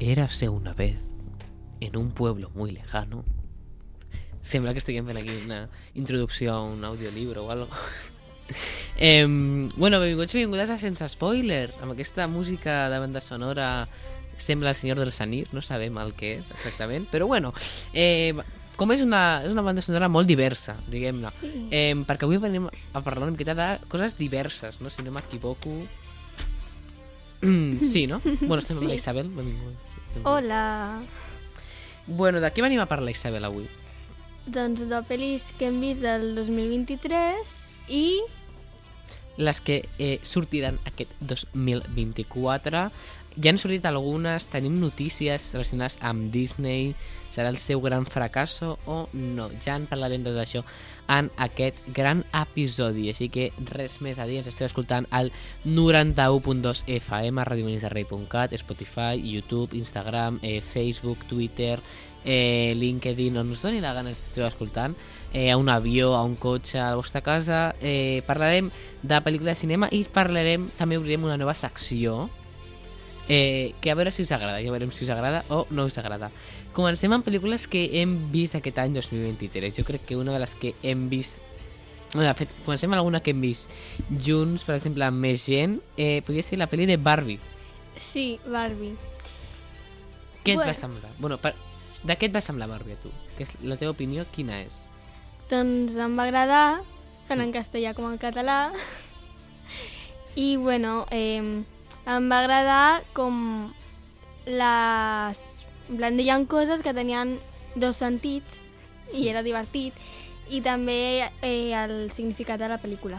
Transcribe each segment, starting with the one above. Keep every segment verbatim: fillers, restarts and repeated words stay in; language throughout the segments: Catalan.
Érase una vez, en un pueblo muy lejano. Sembla que estiguem fent aquí una introducció a un audiolibro o algo. eh, bueno, benvinguts i benvingudes a Sense Spoiler, amb aquesta música de banda sonora. Sembla el Senyor dels Anills, no sabem el que és exactament, però bueno, eh, com és una, és una banda sonora molt diversa, diguem-ne, Sí. eh, perquè avui venim a parlar una miqueta de coses diverses, no? Si no m'equivoco. Sí, no? Bueno, estem amb Sí. la Isabel. Benvingut. Sí, benvingut. Hola! Bueno, de què venim a parlar, Isabel, avui? Doncs de pel·lis que hem vist del dos mil vint-i-tres i... Les que eh, sortiran aquest dos mil vint-i-quatre. Ja han sortit algunes, tenim notícies relacionades amb Disney, serà el seu gran fracasso o no. Ja en parlarem de tot això en aquest gran episodi, així que res més a dir, ens esteu escoltant al noranta-u punt dos F M, a radio menis de rei punt cat, Spotify, YouTube, Instagram, eh, Facebook, Twitter, eh, LinkedIn, on us doni la gana ens esteu escoltant, eh, a un avió, a un cotxe, a la vostra casa. Eh, parlarem de pel·lícula de cinema i parlarem, també obrirem una nova secció eh, que a veure si us agrada, ja veurem si us agrada o no us agrada. Comencem amb pel·lícules que hem vist aquest any dos mil vint-i-tres. Jo crec que una de les que hem vist... No, de fet, comencem amb alguna que hem vist junts, per exemple, amb més gent. Eh, podria ser la pel·li de Barbie. Sí, Barbie. Què et Bueno. va semblar? Bueno, per... de què et va semblar Barbie a tu? Que és la teva opinió, quina és? Doncs em va agradar, tant en castellà com en català. I, bueno, eh, em va agradar com les... En plan, hi ha coses que tenien dos sentits i era divertit. I també eh, el significat de la pel·lícula.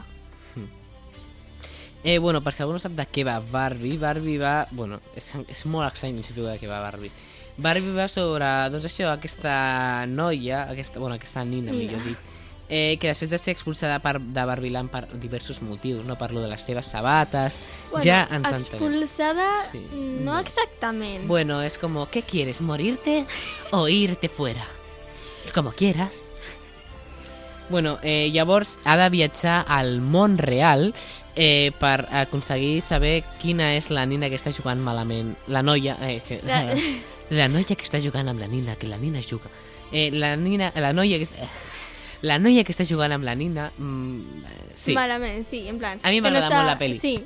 Eh, bueno, per si algú no sap de què va Barbie, Barbie va... Bueno, és, és molt estrany no saber de què va Barbie. Barbie va sobre, doncs això, aquesta noia, aquesta, bueno, aquesta nina, Nina. millor dit, eh, que després de ser expulsada per, de Barbieland per diversos motius, no parlo de les seves sabates, Bueno, ja ens entenem. expulsada, Sí, no no. exactament. Bueno, es como, ¿qué quieres? ¿Morirte o irte fuera? Como quieras. Bueno, eh, llavors ha de viatjar al món real eh, per aconseguir saber quina és la nina que està jugant malament. La noia... Eh, que, La- la noia que està jugant amb la nina, que la nina juga. Eh, la nina... La noia que... està- La noia que està jugant amb la nina... Mm, eh, sí. Malament, sí, en plan... A mi que m'agrada molt la peli. Sí.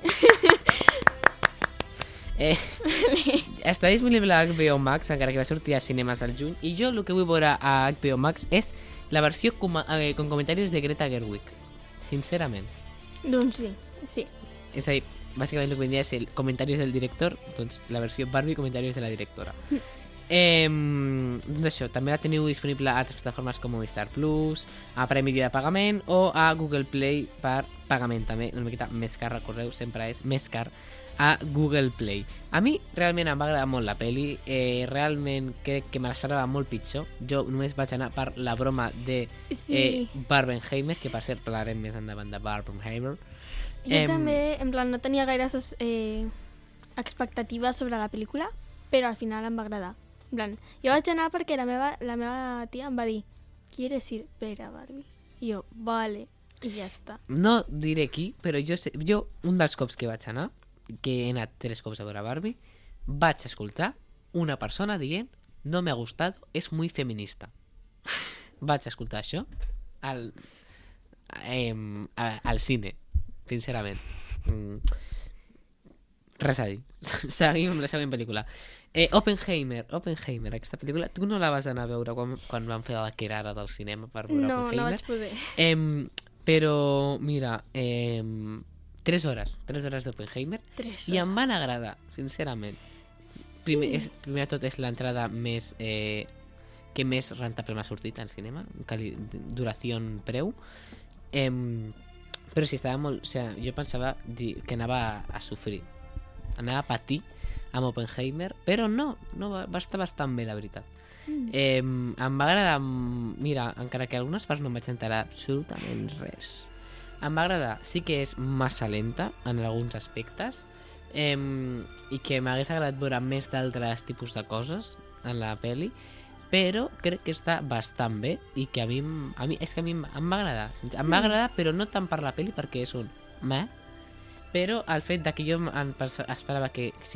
Eh, està disponible a H B O Max, encara que va sortir a cinemes al juny, i jo el que vull veure a H B O Max és la versió com, eh, con comentaris de Greta Gerwig, sincerament. Doncs sí, sí. És a dir, bàsicament el que vendria és el comentaris del director, doncs la versió Barbie, comentaris de la directora. Eh, doncs això, també la teniu disponible a altres plataformes com Movistar Plus, a Prime Video de pagament o a Google Play per pagament també, una miqueta més car, recordeu, sempre és més car a Google Play. A mi realment em va agradar molt la peli, eh, realment crec que me l'esperava molt pitjor. Jo només vaig anar per la broma de Sí. eh, Barbenheimer, que per cert parlarem més endavant de Barbenheimer. Jo Em, també, en plan, no tenia gaires eh, expectatives sobre la pel·lícula, però al final em va agradar. En plan, jo vaig anar perquè la meva, la meva tia em va dir ¿quieres ir a ver a Barbie? I jo, vale, i ja està. No diré qui, però jo, sé, jo un dels cops que vaig anar, que he anat tres cops a veure Barbie, vaig escoltar una persona dient no me ha gustat, és muy feminista. Vaig escoltar això al, eh, al cine, sincerament. Mm. Res a dir. Seguim amb la següent pel·lícula. Eh, Oppenheimer, Oppenheimer, aquesta pel·lícula, tu no la vas anar a veure quan, quan van fer la querara del cinema per veure No, no Oppenheimer? vaig poder. Eh, però, mira, eh, tres hores, tres hores d'Oppenheimer, Tres i em hores. van agradar, sincerament. Primer, és, primer de tot és l'entrada més eh, que més rentable m'ha sortit al cinema, cali, duració preu. Eh, però sí, estava molt... O sigui, jo pensava dir, que anava a, a sofrir, anava a patir amb Oppenheimer, però no, no va, va estar bastant bé, la veritat. Mm. Eh, em va agradar, mira, encara que algunes parts no em vaig enterar absolutament res. Em va agradar, sí que és massa lenta en alguns aspectes, eh, i que m'hagués agradat veure més d'altres tipus de coses en la peli, però crec que està bastant bé i que a mi, a mi és que a mi em, em va agradar. Em va agradar, però no tant per la peli, perquè és un meh, però el fet de que jo em, em esperava que sigués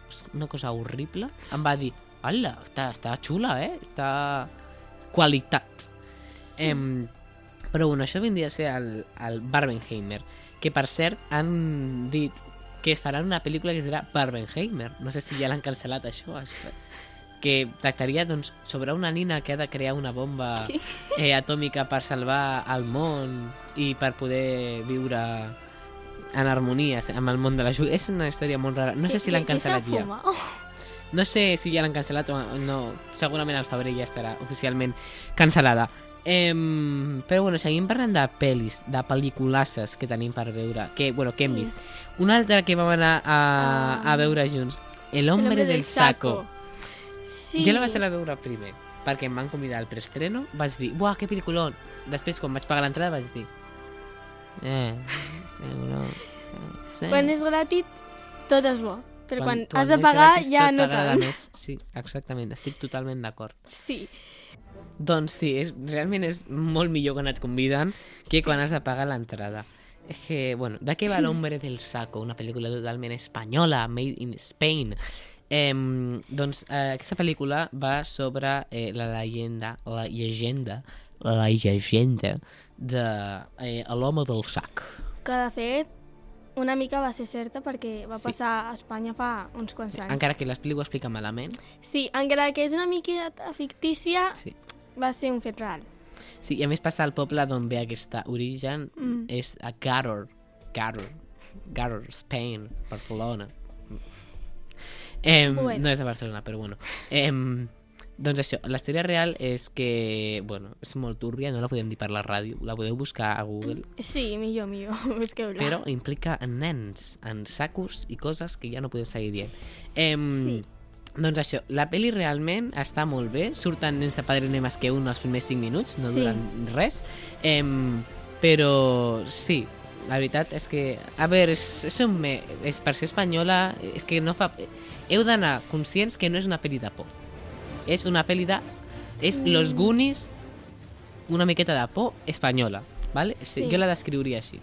una cosa horrible, em va dir, hola, està, està xula, eh? Està qualitat. Sí. Em, però bueno, això vindria a ser el, el Barbenheimer, que per cert han dit que es farà una pel·lícula que es dirà Barbenheimer. No sé si ja l'han cancel·lat això, això. Que tractaria doncs, sobre una nina que ha de crear una bomba sí. eh, atòmica per salvar el món i per poder viure en harmonia amb el món de la llum. És una història molt rara. No sé si l'han cancel·lat ja. No sé si ja l'han cancel·lat o no. Segurament al febrer ja estarà oficialment cancel·lada. Eh, però bueno, seguim parlant de pel·lis, de pel·liculasses que tenim per veure, que, bueno, que hem Sí. vist. Una altra que vam anar a, a veure junts, El hombre, El hombre del del saco. Sí. Jo la vaig anar a veure primer, perquè em van convidar al preestreno, vaig dir, buah, que pel·liculón. Després, quan vaig pagar l'entrada, vaig dir, eh, no, sí. Quan és gratis, tot és bo. Però quan, quan has de és pagar, gratis, ja tot no t'agrada tant. més. Sí, exactament, estic totalment d'acord. Sí. Doncs sí, és, realment és molt millor quan et conviden que Sí. quan has de pagar l'entrada. És que, bueno, de què va l'Hombre del Saco? Una pel·lícula totalment espanyola, made in Spain. Eh, doncs eh, aquesta pel·lícula va sobre eh, la llegenda, la llegenda, la llegenda de eh, l'home del sac. Que de fet, una mica va ser certa perquè va Sí. passar a Espanya fa uns quants anys. Encara que l'explico ho explica malament. Sí, encara que és una mica fictícia, Sí. va ser un fet real. Sí, i a més passa al poble d'on ve aquesta origen, Mm. és a Gàror, Gàror, Gàror, Spain, Barcelona. Eh, Bueno. No és de Barcelona, però bueno. Eh, doncs això, la història real és que, bueno, és molt túrbia, no la podem dir per la ràdio, la podeu buscar a Google, Sí, millor, millor, busqueu-la. però implica nens en sacos i coses que ja no podem seguir dient. Eh, Sí. Doncs això, la pel·li realment està molt bé, surten nens de Padre Ney Más que un els primers cinc minuts, no Sí. duren res, eh, però sí, la veritat és que, a veure, és, és, un me, és per ser espanyola, és que no fa... Heu d'anar conscients que no és una pel·li de por, és una pel·li de... és Mm. Los Goonies, una miqueta de por espanyola, ¿vale? Sí. Jo la descriuria així.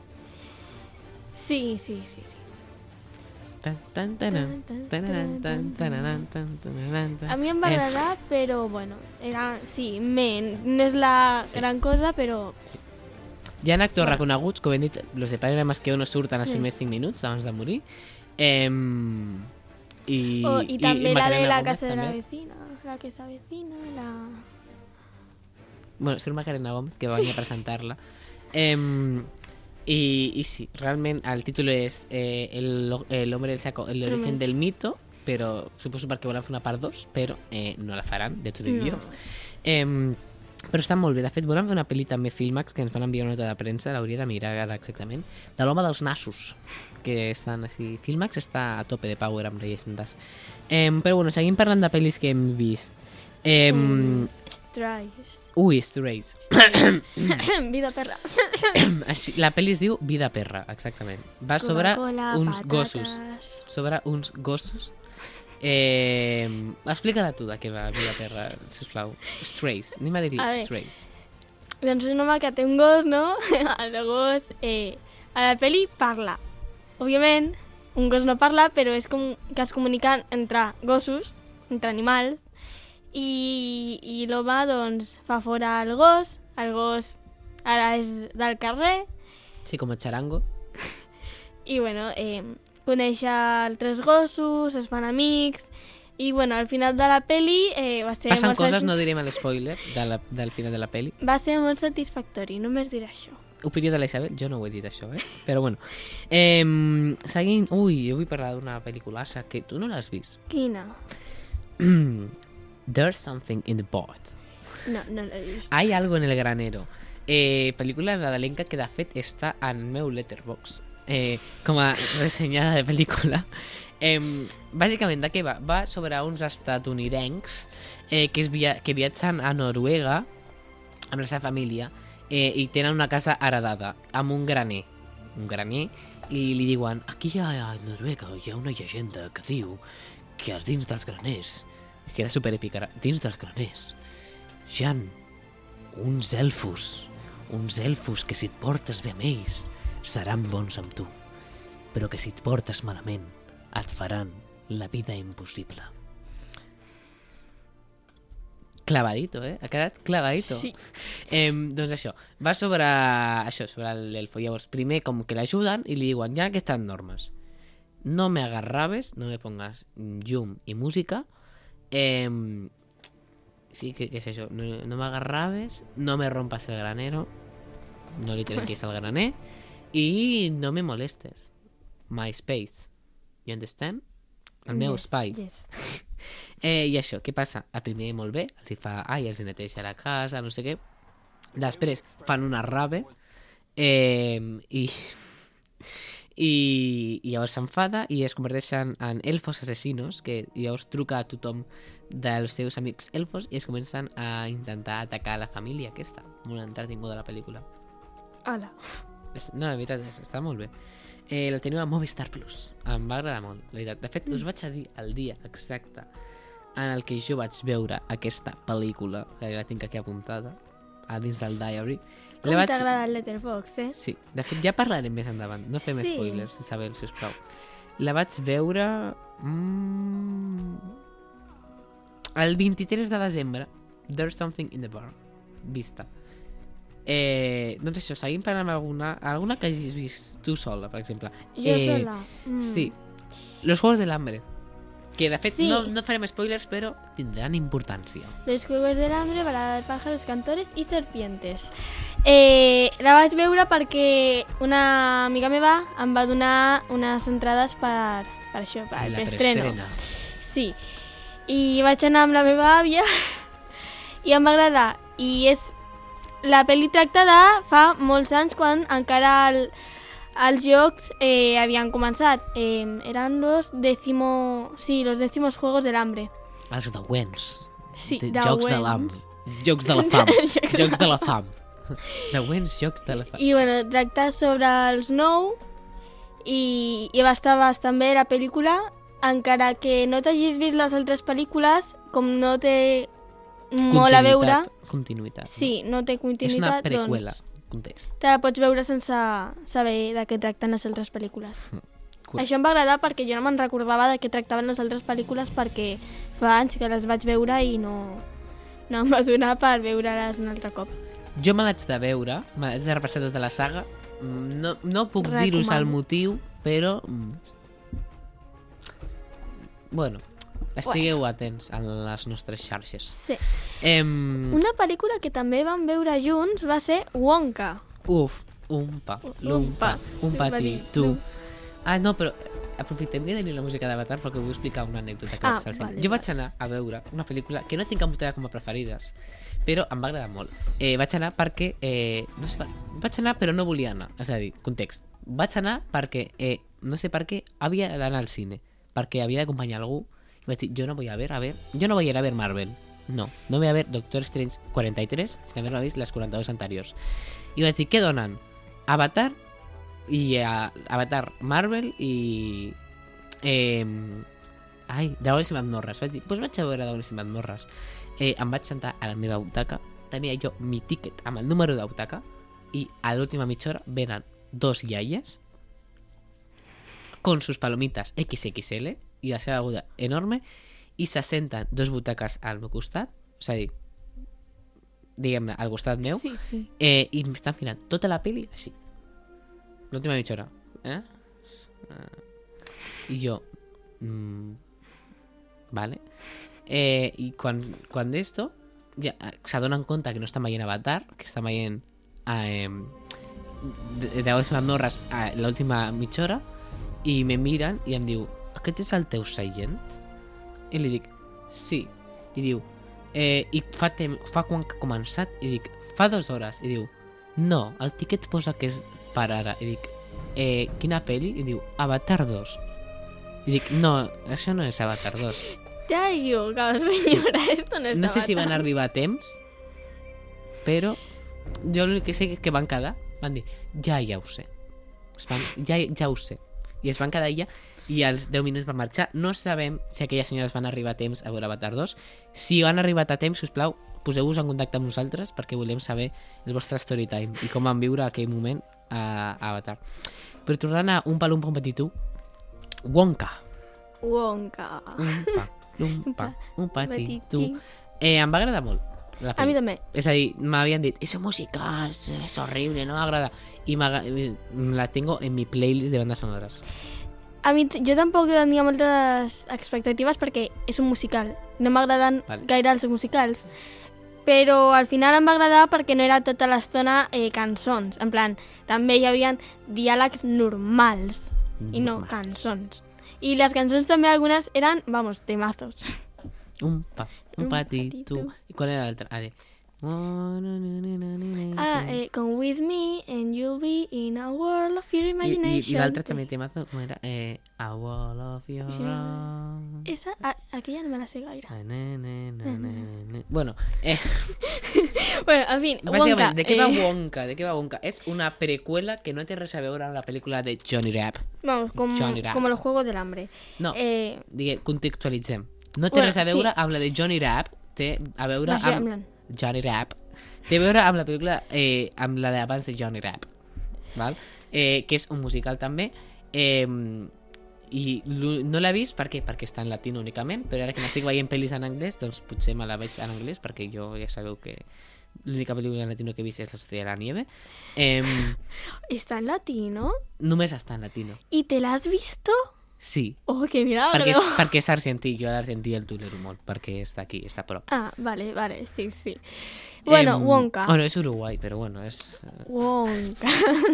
Sí, sí, sí, sí. Tan, tan, tanan, tananan, tan, tananan, tan, tananan, tan. A mi em va Eh, agradar, però bueno, era, sí, men, no és la Sí. gran cosa, però Hi ha actors Bueno. reconeguts, com hem dit, los de Padre Más que no surten els Sí. primers cinc minuts abans de morir. Eh, i, oh, i, també la de Macarena la Gómez, casa de la també. vecina, la que se vecina, la... Bueno, surt Macarena Gómez, que va venir a presentar-la. Eh, i, I sí, realment el títol és eh, el, el hombre del saco, el origen Només. del mito, però suposo perquè volen fer una part dos, però eh, no la faran, de tot i No. jo. Eh, però està molt bé. De fet, volen fer una pel·li també Filmax, que ens van enviar una nota de premsa, l'hauria de mirar ara exactament, de l'home dels nassos, que estan així... Filmax està a tope de power amb llegendes. Eh, però bueno, seguim parlant de pel·lis que hem vist. Eh, Mm, Strays. Ui, Strays. Vida perra. Així, la pel·li es diu Vida perra, exactament. Va sobre Coca-Cola, uns patates. gossos. Sobre uns gossos. Eh, Explica-la tu de què va Vida perra, sisplau. Strays. Anem a dir-hi A ver. Strays. Doncs un home que té un gos, no? El gos, eh, a la pel·li parla. Òbviament, un gos no parla, però és com que es comuniquen entre gossos, entre animals, i, i l'home, doncs, fa fora el gos, el gos ara és del carrer, Sí, com a charango. i, bueno, eh, coneix altres gossos, es fan amics, i, bueno, al final de la pel·li eh, va ser Passen molt coses, satis- no direm l'espoiler de la, del final de la pel·li. va ser molt satisfactori, només diré això. Opinió de la Isabel, jo no ho he dit això, eh? Però bueno. Eh, seguint... Ui, jo vull parlar d'una pel·liculassa que tu no l'has vist. Quina? There's something in the pot. No, no l'he vist. Hay algo en el granero. Eh, pel·lícula nadalenca que de fet està en meu Letterboxd eh, com a ressenyada de pel·lícula. Eh, bàsicament, de què va? Va sobre uns estatunidencs eh, que, es via que viatgen a Noruega amb la seva família eh, i tenen una casa heredada amb un graner. Un graner i li diuen aquí a Noruega hi ha una llegenda que diu que als dins dels graners, queda superèpica ara, dins dels graners hi ha uns elfos, uns elfos que si et portes bé amb ells seran bons amb tu, però que si et portes malament et faran La vida impossible. Clavadito, eh? Ha quedat clavadito. Sí. Eh, doncs això, va sobre això, sobre l'elfo. Llavors, primer com que l'ajuden i li diuen, hi ha aquestes normes. No me agarraves, no me pongas llum i música. Eh, sí, que, que és això. No, no me agarraves, no me rompas el granero, no li trenquis el graner, i no me molestes. My space. You understand? El meu Yes, espai. yes. Eh, I això, què passa? El primer molt bé, els hi fa, ai, els hi neteja la casa, no sé què. Després fan una rave eh, i, i, i llavors s'enfada i es converteixen en elfos assassinos, que llavors truca a tothom dels seus amics elfos i es comencen a intentar atacar la família aquesta. Molt entretinguda la pel·lícula. Hola. És, no, de veritat, és, està molt bé. Eh, la teniu a Movistar Plus. Em va agradar molt, la veritat. De fet, us vaig a dir el dia exacte en el que jo vaig veure aquesta pel·lícula, que la tinc aquí apuntada, a dins del diary. Com La vaig... t'agrada el Letterboxd, eh? Sí, de fet ja parlarem més endavant. No fem Sí. spoilers, Isabel, sisplau. La vaig veure... Mm... el vint-i-tres de desembre. There's Something in the Bar. Vista. Eh, doncs això, seguim parlant amb alguna, alguna que hagis vist tu sola, per exemple. Jo Eh, sola. Mm. Sí. Los Juegos del Hambre. Que de fet Sí. no, no farem spoilers, però tindran importància. Los Juegos del Hambre, Balada de pájaros, cantores i serpientes. Eh, la vaig veure perquè una amiga meva em va donar unes entrades per, per això, per La l'estreno. preestrena. Sí. I vaig anar amb la meva àvia i em va agradar. I és... La pel·li tracta de fa molts anys quan encara el, els jocs eh, havien començat. Eh, eren los décimo... Sí, los décimos Juegos del Hambre. Els de Wens. Sí, de, de Jocs de Wens. l'Am. Jocs de la fam. Jocs de Jocs de la fam. De Wens, Jocs de la fam. I bueno, tracta sobre els nou i, i va estar bastant bé la pel·lícula, encara que no t'hagis vist les altres pel·lícules, com no té molt a veure, Continuïtat. sí, no té És una continuïtat, preqüela. doncs Context. te la pots veure sense saber de què tracten les altres pel·lícules. Cool. Això em va agradar perquè jo no me'n recordava de què tractaven les altres pel·lícules perquè fa anys que les vaig veure i no, no em va donar per veure-les un altre cop. Jo me l'haig de veure, me l'haig de repassar tota la saga. Mm, No, no puc Recomano. dir-vos el motiu, però... mm, Bueno, estigueu atents a les nostres xarxes. Sí. Em... Una pel·lícula que també vam veure junts va ser Wonka. Uf, un pa, l'umpa, L'umpa, un l'umpa patí, dir, tu. l'um. Ah, no, però aprofitem que tenim la música d'Avatar perquè vull explicar una anècdota que Ah, vaig al cine. vale, Jo vale. vaig anar a veure una pel·lícula que no tinc apuntada com a preferides, però em va agradar molt. Eh, vaig anar perquè... Eh, no sé, per- vaig anar però no volia anar. És a dir, context. Vaig anar perquè, eh, no sé per què, havia d'anar al cine. Perquè havia d'acompanyar algú. I vaig dir, jo no voy a ver, a ver... Jo no voy a ir a ver Marvel. No, no voy a ver Doctor Strange quaranta i tres sin haver vist les quaranta-dos anteriors. I vaig dir, què donen? Avatar i uh, Avatar Marvel i... Eh, ai, Dragones i Mazmorres. Vaig dir, doncs vaig a veure Dragones i Mazmorres. Eh, em vaig sentar a la meva butaca, tenia jo mi tiquet amb el número de butaca i a l'última mitja hora venen dos iaies con sus palomitas equis equis ele i la seva beguda enorme i se senten dos butaques al meu costat, és a dir, diguem-ne, al costat meu, Sí, sí. eh, i m'estan mirant tota la peli així. L'última mitja hora. Eh? Uh, I jo... Mm, vale. Eh, I quan, quan d'esto ja s'adonen compte que no estan veient Avatar, que estan veient eh, de, de les Mazmorres a l'última mitja hora i me miren i em diu, aquest és el teu seient? I li dic, sí. I diu, eh, i fa, tem fa quan que ha començat? I dic, fa dues hores. I diu, no, el tiquet posa que és per ara. I dic, eh, quina pel·li? I diu, Avatar dos. I dic, no, això no és Avatar dos. Ja he equivocat, senyora, sí. Esto no és No sé si van Avatar. arribar a temps, però jo l'únic que sé és que van quedar, van dir, ja, ja ho sé. Es van, ja, ja ho sé. I es van quedar allà i als deu minuts van marxar. No sabem si aquelles senyores van arribar a temps a veure Avatar dos. Si han arribat a temps, sisplau, poseu-vos en contacte amb nosaltres perquè volem saber el vostre story time i com van viure aquell moment a, a Avatar. Però tornant a un palum un petit tu, Wonka. Wonka. Umpa, lumpa, un petit, tu. Petit. Eh, em va agradar molt, la A mi pel·li. també. És a dir, m'havien dit, és musical, és horrible, no m'agrada. I m'agra- la tengo en mi playlist de bandes sonores. A mi, t- jo tampoc tenia moltes expectatives perquè és un musical. No m'agraden Vale. gaire els musicals. Però al final em va agradar perquè no era tota l'estona eh, cançons. En plan, també hi havia diàlegs normals i no Normal. cançons. I les cançons també algunes eren, vamos, temazos. Un pa, un Un petit, tu. patito. I qual era l'altre? Ah, de... Oh, no, no, no, no, no, Ah, sí. eh, come with me and you'll be in a world of your I, imagination. i, i l'altre també temazo, com era? Eh, a wall of your Sí. own. Esa, a, aquella no me la sé gaire. Ah, na, na, na, na, na. Bueno, eh, Bueno, en fin, bàsicament, Wonka. de què va eh, Wonka? De què va Wonka? És una precuela que no té res a veure amb la pel·lícula de Johnny Depp. Vamos, como, Johnny Depp. como los Juegos del Hambre. No, Eh, digue, contextualitzem. No té Bueno, res a veure sí. amb la de Johnny Depp, té a veure no sé, en amb... plan, Johnny Depp. Té a veure amb la pel·lícula, eh, amb la d'abans de Johnny Depp, val? Eh, que és un musical també, eh, i lo- no l'he vist, per què? Perquè està en latino únicament, però ara que m'estic veient pel·lis en anglès, doncs potser me la veig en anglès, perquè jo ja sabeu que l'única pel·lícula en latino que he vist és La Sociedad de la Nieve. Eh, está en latino. només està en latino. ¿Y te la has visto? Sí, Oh, qué milagro. perquè és, perquè és argentí, jo a l'argentí el tolero molt, perquè està aquí, està a prop. Ah, vale, vale, sí, sí. Bueno, Em, Wonka. Bueno, és Uruguai, però bueno, és... Wonka.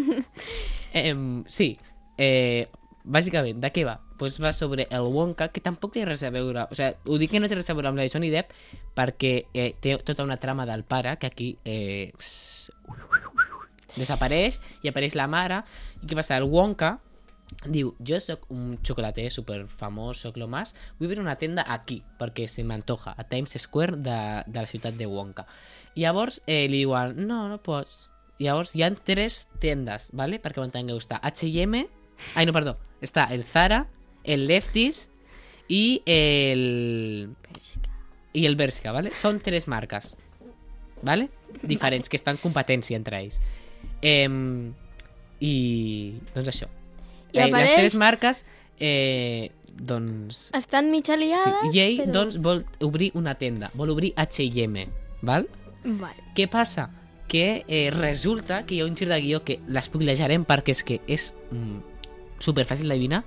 Eh, sí, eh, bàsicament, de què va? Pues va sobre el Wonka, que tampoc té res a veure... O sigui, ho dic que no té res a veure amb la de Johnny Depp perquè eh, té tota una trama del pare que aquí eh, pss, desapareix i apareix la mare. I què passa? El Wonka diu, jo sóc un xocolater super famós, sóc lo más, vull obrir una tenda aquí, perquè se m'antoja, a Times Square de, de la ciutat de Wonka. I llavors eh, li diuen, no, no pots. I llavors hi ha tres tendes, ¿vale? Perquè ho entengueu. Està H i M, ai no, perdó, està el Zara, el Lefties i el... i el Bershka, ¿vale? Són tres marques, ¿vale? Diferents, que estan en competència entre ells. Eh, I doncs això. I Eh, apareix- Les tres marques, eh, doncs... Estan mig aliades, Sí, i ell però... doncs, vol obrir una tenda, vol obrir H i M, val? Vale. Què passa? Que eh, resulta que hi ha un gir de guió que l'espoilejarem perquè és que és mm, super fàcil d'adivinar,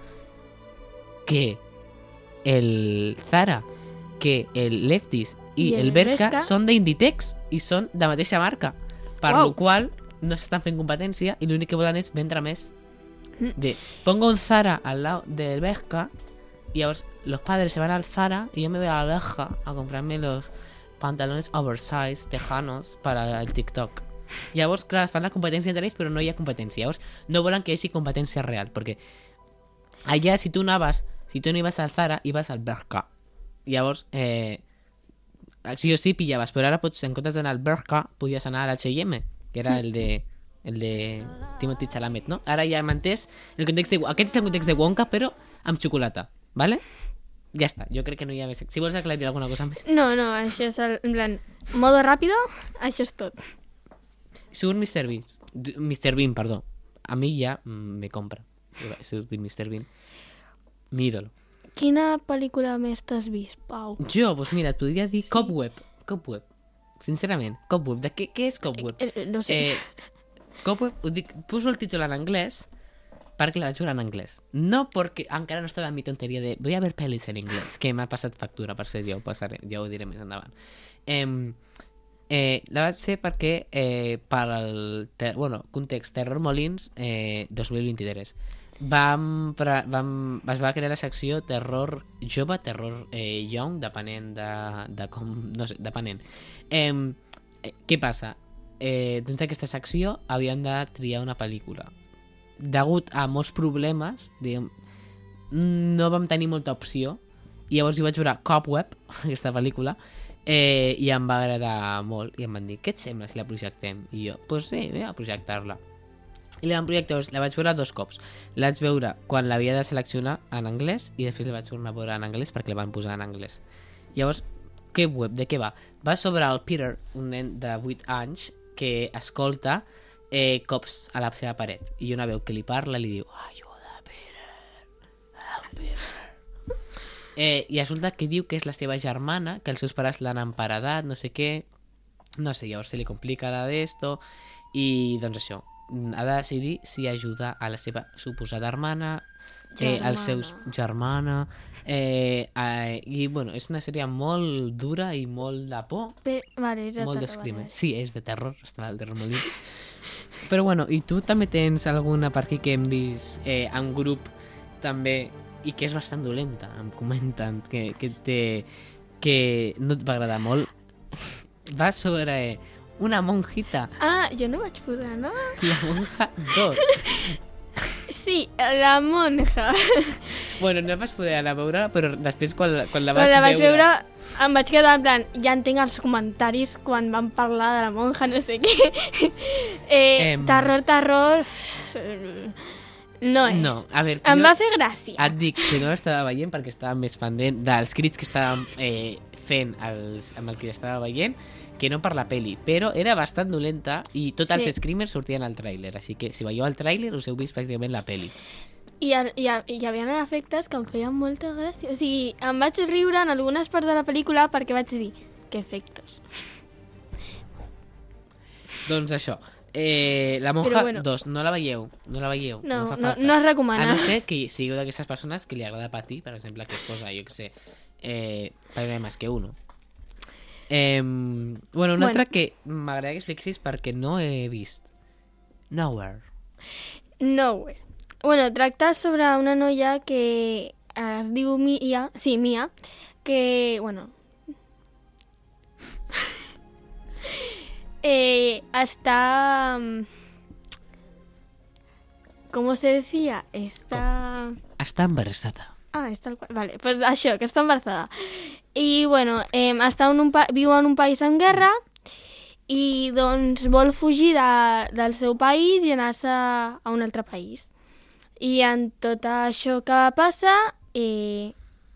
que el Zara, que el Lefties i, I el el Bershka Bershka són d'Inditex i són de mateixa marca, per Uau. lo qual no s'estan fent competència i l'únic que volen és vendre més. Mm. De, pongo un Zara al lado del Bershka y ahora los padres se van al Zara y yo me voy a la Bershka a comprarme los pantalones oversize tejanos para el TikTok. Llavors, clar, fan la competència entre ells, però no hi ha competència. Llavors, no volen que hi hagi competència real, perquè allà, si tu anaves, si tu no ibas al Zara, ibas al Bershka. Llavors, eh, sí o sí pillaves, però ara pots, en comptes d'anar al Bershka, podies anar a l'H i M, que era el de el de Timothy Chalamet, no? Ara ja hem entès el context de... Aquest és el context de Wonka, però amb xocolata, ¿vale? Ja està, jo crec que no hi ha més... Si vols aclarir alguna cosa més. No, no, això és el, en plan, modo rápido, això és tot. Surt mister Bean, mister Bean, perdó. A mi ja mm, me compra. Surt mister Bean. Mi ídolo. Quina pel·lícula més t'has vist, Pau? Jo, doncs mira, et podria dir Cobweb. Cobweb. Sincerament, Cobweb. De què, què és Cobweb? Eh, eh, no sé. Eh, Cobweb, ho dic, poso el títol en anglès perquè la vaig veure en anglès. No perquè encara no estava en mi tonteria de voy a ver pelis en anglès, que m'ha passat factura, per ser ja ho passaré, ja ho diré més endavant. Eh, eh, la vaig ser perquè eh, per al te, bueno, context Terror Molins eh, dos mil vint-i-tres vam, pre, vam, es va crear la secció Terror jove, Terror eh, young, depenent de, de com, no sé, depenent. Eh, eh, què passa? Eh, dins d'aquesta secció havíem de triar una pel·lícula. Degut a molts problemes, diguem, no vam tenir molta opció, i llavors jo vaig veure Cobweb, aquesta pel·lícula, eh, i em va agradar molt, i em van dir, què et sembla si la projectem? I jo, doncs pues sí, anem a projectar-la. I la vam projectar, la vaig veure dos cops. La vaig veure quan l'havia de seleccionar en anglès, i després la vaig tornar a veure en anglès perquè la van posar en anglès. Llavors, què web, de què va? Va sobre el Peter, un nen de vuit anys, que escolta eh, cops a la seva paret, i una veu que li parla li diu, ajuda, Peter, help, Peter. Eh, I resulta que diu que és la seva germana, que els seus pares l'han emparedat, no sé què, no sé, llavors se li complica la d'esto, i doncs això, ha de decidir si ajuda a la seva suposada hermana, eh, als seus germana, eh, eh, i bueno, és una sèrie molt dura i molt de por, Pe... Vale, és de molt terror, d'escrime. vale. Sí, és de terror, està el terror molins. Però bueno, i tu també tens alguna per aquí que hem vist eh, en grup també i que és bastant dolenta, em comenten que, que, té, que no et va agradar molt. Va sobre una monjita, Ah, jo no vaig poder anar. la monja dos. Sí, la monja. Bueno, no vas poder anar a veure, però després quan, la- quan la vas Quan la vaig veure... veure em vaig quedar en plan, ja entenc els comentaris quan van parlar de la monja, no sé què. eh, Em. Terror, terror... No és. No, a veure, Em jo va fer gràcia. et dic que no l'estava veient perquè estava més pendent dels crits que estàvem eh, fent els, amb el que estava veient que no per la peli, però era bastant dolenta i tots Sí. els screamers sortien al tràiler, així que si veieu el tràiler us heu vist pràcticament la peli. I, hi, hi, hi havia efectes que em feien molta gràcia. O sigui, em vaig riure en algunes parts de la pel·lícula perquè vaig dir, que efectes. Doncs això, eh, la monja Però bueno. dos, no la veieu, no la veieu, No, fa no, falta. no es A recomana. no ser que sigueu d'aquestes persones que li agrada patir, per exemple, que es posa, jo que sé, eh, Padre más que uno. Eh, bueno, una Bueno. altra que m'agradaria que expliquessis perquè no he vist. Nowhere. Nowhere. Bueno, tracta sobre una noia que es diu Mia, sí, Mia, que, bueno... eh, està... ¿Cómo se decía? Està... Està embarassada. Ah, és tal qual. Vale, pues això, que està embarassada. I, bueno, eh, està en un pa... viu en un país en guerra i, doncs, vol fugir de, del seu país i anar-se a un altre país. I en tot això que passa, eh,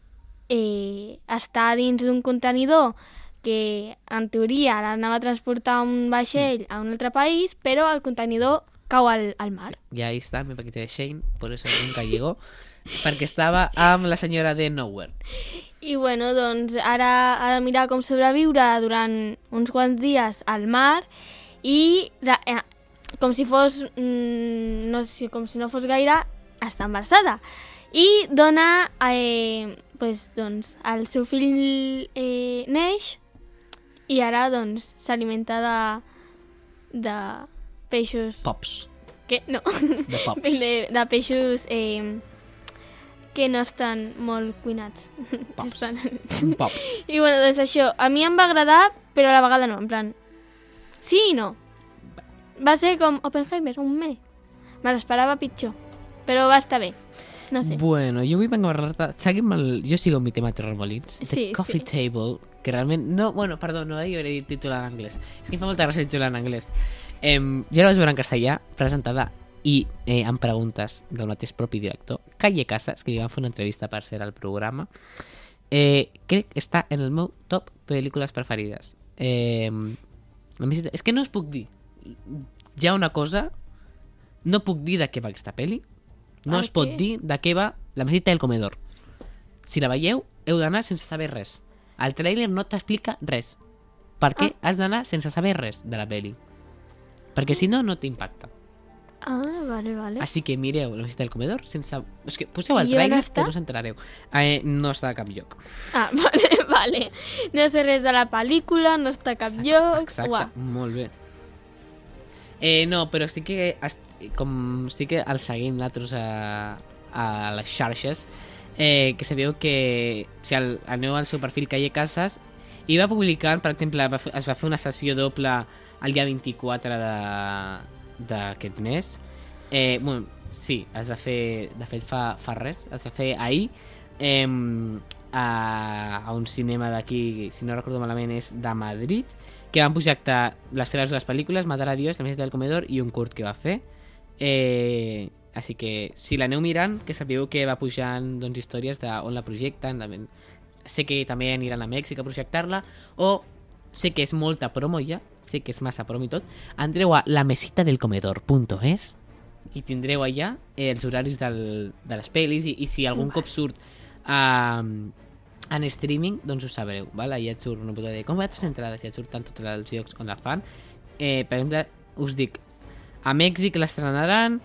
eh, està dins d'un contenidor que, en teoria, l'anava a transportar un vaixell a un altre país, però el contenidor cau al, al mar. Y ahí está mi paquete de Shane, por eso nunca llegó, perquè estava amb la senyora de Nowhere. I, bueno, doncs, ara ha de mirar com sobreviure durant uns quants dies al mar i, eh, com si fos, mm, no sé, com si no fos gaire, està embarassada. I dona, eh, pues, doncs, el seu fill eh, neix i ara, doncs, s'alimenta de, de peixos... Pops. Què? No. De pops. De, de peixos eh, que no estan molt cuinats. Pops. Estan... Un pop. I bueno, doncs això, a mi em va agradar, però a la vegada no, en plan... Sí i no. Va ser com Oppenheimer, un me. Me l'esperava pitjor, però va estar bé. No sé. Bueno, jo vull parlar-te... Seguim el... Jo sigo amb mi tema Terror Molins. The Sí, Coffee sí. Table, que realment... No, bueno, perdó, no jo he dit títol en anglès. És que em fa molta gràcia el títol en anglès. Eh, jo la vaig veure en castellà, presentada i eh, amb preguntes del mateix propi director, Calle Casas, que li van fer una entrevista per ser al programa. Eh, crec que està en el meu top pel·lícules preferides. Eh, la més- és que no us puc dir. Hi ha una cosa... No puc dir de què va aquesta pel·li. No Per es pot què? dir de què va La mesita del comedor. Si la veieu, heu d'anar sense saber res. El tràiler no t'explica res. Per què has d'anar sense saber res de la pel·li? Perquè si no, no t'impacta. Ah, vale, vale. Així que mireu La mesita del comedor sense... És que poseu el I on tràiler està? que no s'enterareu. Eh, no està a cap lloc. Ah, vale, vale. No sé res de la pel·lícula, no està a cap Exacte, lloc. Exacte, Uah. molt bé. Eh, no, però sí que est- com sí que el seguim nosaltres a, a les xarxes, eh, que sabeu que si el, aneu al seu perfil Calle Casas i va publicant, per exemple, va fer, es va fer una sessió doble el dia vint-i-quatre de- d'aquest mes. Eh, bueno, sí, es va fer, de fet fa, fa res, es va fer ahir, eh, a, a un cinema d'aquí, si no recordo malament, és de Madrid, que van projectar les seves dues pel·lícules, Matar a Dios, La mesita del comedor i un curt que va fer. Eh, així que si l'aneu mirant, que sapigueu que va pujant doncs, històries d'on la projecten. També. Sé que també aniran a Mèxic a projectar-la, o sé que és molta promo ja, sé que és massa promo i tot. Entreu a lamesitadelcomedor punt es i tindreu allà eh, els horaris del, de les pel·lis i, i si algun cop surt a, en streaming, doncs ho sabreu, val? Ja et surt, no podeu dir, com vaig les entrades? Ja et surten tots els llocs on la fan. Eh, per exemple, us dic, a Mèxic l'estrenaran,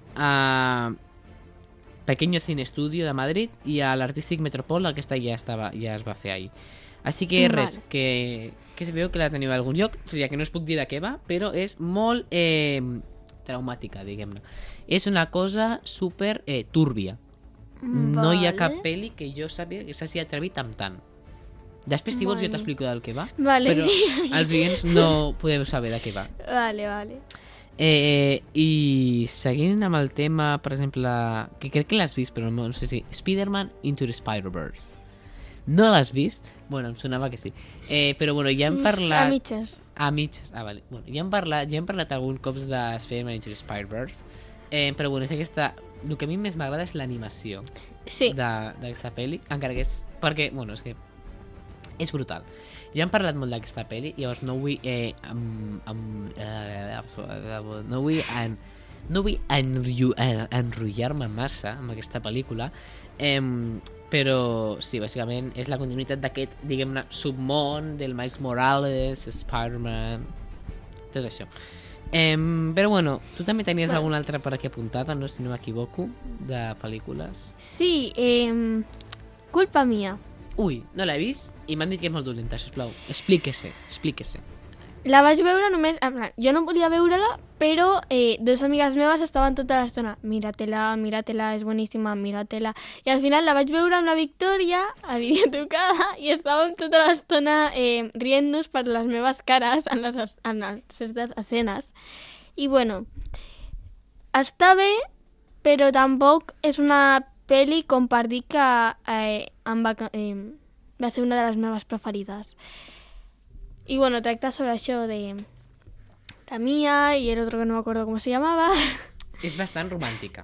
a Pequeño Cine Estudio de Madrid i a l'Artístic Metropol, aquesta ja, estava, ja es va fer ahir. Així que res, Vale. que, que sabeu que la teniu a algun lloc, o sigui, que no us puc dir de què va, però és molt eh, traumàtica, diguem-ne. És una cosa super eh, túrbia. No hi ha cap Vale. pel·li que jo sàpiga que s'hagi atrevit amb tant. Després, si vols, jo Vale. t'explico del que va, Vale, però sí. els oients no podeu saber de què va. Vale, vale. Eh, I seguint amb el tema, per exemple, que crec que l'has vist, però no, no sé si... Spider-Man Into the Spider-Verse. No l'has vist? Bueno, em sonava que sí. Eh, però bueno, ja hem parlat... A mitges. A mitges. Ah, vale. Bueno, ja hem parlat, ja hem parlat alguns cops de Spider-Man Into the Spider-Verse. Eh, però bueno, és aquesta... El que a mi més m'agrada és l'animació Sí. de- d'aquesta pel·li, encara que és... Perquè, bueno, és que és brutal. Ja hem parlat molt d'aquesta pel·li, llavors no vull... Eh, um, um, eh, no vull... En, no vull enrotllo- eh, enrotllar-me massa amb aquesta pel·lícula, eh, però sí, bàsicament és la continuïtat d'aquest, diguem-ne, submón del Miles Morales, Spider-Man, tot això. Eh, però bueno, tu també tenies Bueno. alguna altra per aquí apuntada, no? Si no m'equivoco, de pel·lícules. Sí, eh, culpa mia. Ui, no l'he vist i m'han dit que és molt dolenta, sisplau. Explíquese, explíquese. La vaig veure només... En plan, jo no volia veure-la, però eh, dos amigues meves estaven tota l'estona. Míratela, míratela, és boníssima, míratela. I al final la vaig veure amb la Victòria, a videotocada, i estàvem tota l'estona eh, rient-nos per les meves cares en les, es- en les certes escenes. I bueno, està bé, però tampoc és una pel·li com per dir que eh, em va, eh, va ser una de les meves preferides. Y bueno, trata sobre això de la mía y el otro que no me acuerdo cómo se llamaba. És bastant romàntica.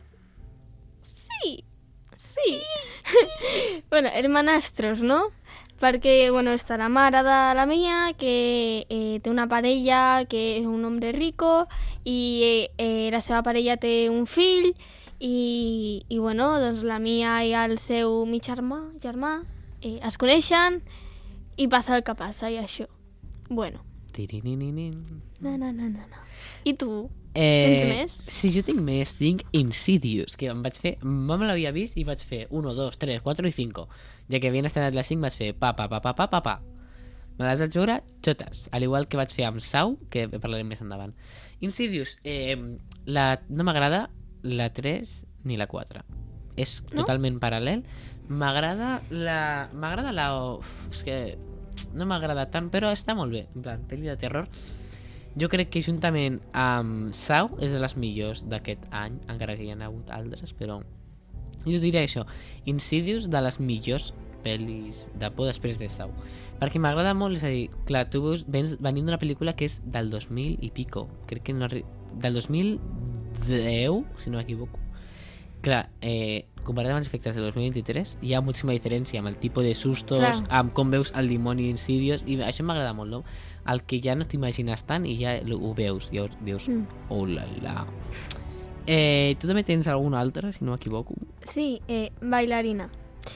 Sí, sí. Bueno, hermanastros, no? Perquè, bueno, està la mare de la mía, que eh, té una parella que és un home rico i eh, eh, la seva parella té un fill i, i bueno, doncs la mía i el seu mig germà, germà eh, es coneixen i passa el que passa i això. Bueno, Tirininin. na, na, na, na, na. I tu? Eh, Tens més? Sí, jo tinc més. Tinc Insidious, que em vaig fer... No me l'havia vist i vaig fer uno, dos, tres, quatre i cinco. Ja que havien estrenat les cinc vaig fer pa, pa, pa, pa, pa, pa, pa. Me les vaig veure totes, al igual que vaig fer amb Saw, que parlarem més endavant. Insidious, eh, la, no m'agrada la tres ni la quatre. És No? totalment paral·lel. M'agrada la... M'agrada la... Uf, és que no m'agrada tant, però està molt bé. En plan, pel·li de terror. Jo crec que juntament amb Saw és de les millors d'aquest any, encara que hi ha hagut altres, però jo diria això, Insidious de les millors pel·lis de por després de Saw, perquè m'agrada molt, és a dir, clar, tu veus, vens venint d'una pel·lícula que és del dos mil i pico, crec que no arri... del dos mil deu, si no m'equivoco. Clar, eh, comparat amb els efectes del dos mil vint-i-tres hi ha moltíssima diferència amb el tipus de sustos, Clar. amb com veus el dimoni Insidious, i això m'agrada molt, no? El que ja no t'imagines tant i ja lo- ho veus, i llavors dius, Mm. oh la la. Eh, tu també tens alguna altra, si no m'equivoco? Sí, eh, bailarina.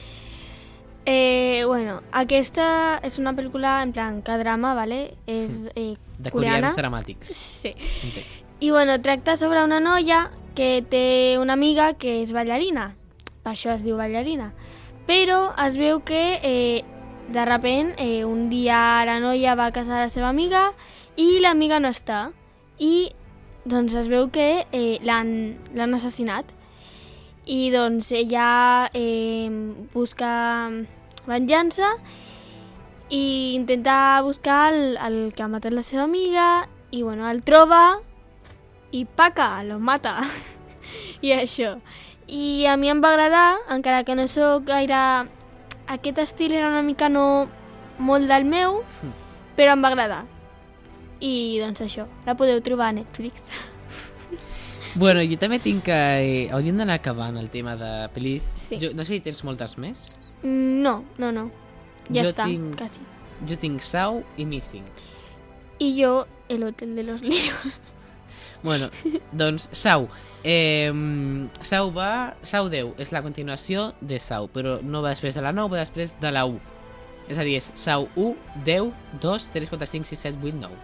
Eh, bueno, aquesta és una pel·lícula en plan que drama, ¿vale? És eh, De coreana. coreans dramàtics. Sí. Un text. I bueno, tracta sobre una noia que té una amiga que és ballarina. Per això es diu ballarina. Però es veu que eh, de repent eh, un dia la noia va a casa de la seva amiga i l'amiga no està. I doncs es veu que eh, l'han l'han assassinat. I doncs ella eh, busca venjança i intenta buscar el, el que ha matat la seva amiga i bueno, el troba i paca, lo mata. I això. I a mi em va agradar, encara que no sóc gaire... Aquest estil era una mica no molt del meu, però em va agradar. I doncs això, la podeu trobar a Netflix. Bueno, jo també tinc que... Eh, hauríem d'anar acabant el tema de pel·lis. Sí. Jo, no sé si tens moltes més. No, no, no. Ja Jo està, tinc- quasi. Jo tinc Saw i Missing. I jo, El hotel de los líos. Bueno, doncs Sau. Eh, Sau va... Sau deu és la continuació de Sau, però no va després de la nou, va després de la u. És a dir, és Sau u, deu, dos, tres, quatre, cinc, sis, set, vuit, nou.